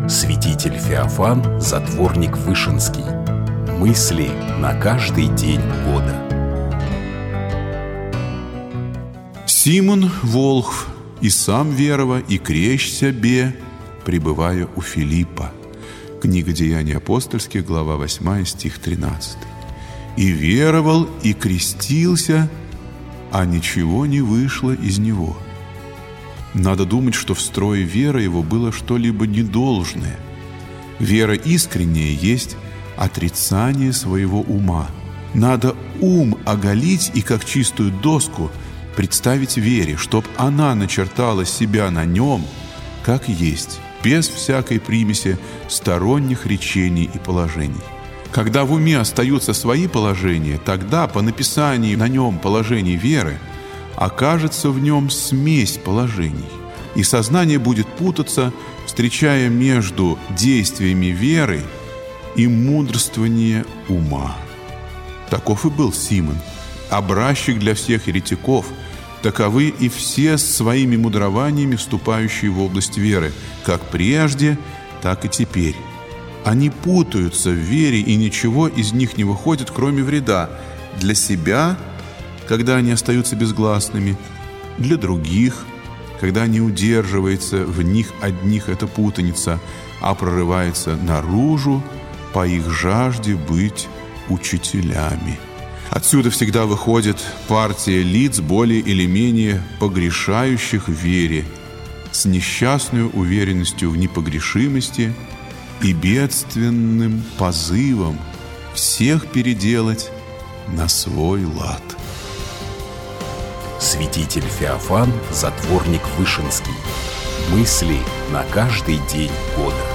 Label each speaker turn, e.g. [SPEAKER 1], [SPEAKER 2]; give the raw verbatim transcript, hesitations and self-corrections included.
[SPEAKER 1] Святитель Феофан, затворник Вышинский. Мысли на каждый день года.
[SPEAKER 2] Симон Волхв и сам верова, и крещся бе, пребывая у Филиппа. Книга Деяний апостольских, глава восьмая, стих тринадцатый. И веровал, и крестился, а ничего не вышло из него. Надо думать, что в строе веры его было что-либо недолжное. Вера искренняя есть отрицание своего ума. Надо ум оголить и как чистую доску представить вере, чтоб она начертала себя на нем, как есть, без всякой примеси сторонних речений и положений. Когда в уме остаются свои положения, тогда по написании на нем положений веры окажется в нем смесь положений, и сознание будет путаться, встречая между действиями веры и мудрствования ума. Таков и был Симон, образчик для всех еретиков. Таковы и все с своими мудрованиями, вступающие в область веры, как прежде, так и теперь. Они путаются в вере, и ничего из них не выходит, кроме вреда для себя, когда они остаются безгласными, для других, когда не удерживается в них одних эта путаница, а прорывается наружу по их жажде быть учителями. Отсюда всегда выходит партия лиц, более или менее погрешающих в вере, с несчастной уверенностью в непогрешимости и бедственным позывом всех переделать на свой лад.
[SPEAKER 1] Святитель Феофан, затворник Вышинский. Мысли на каждый день года.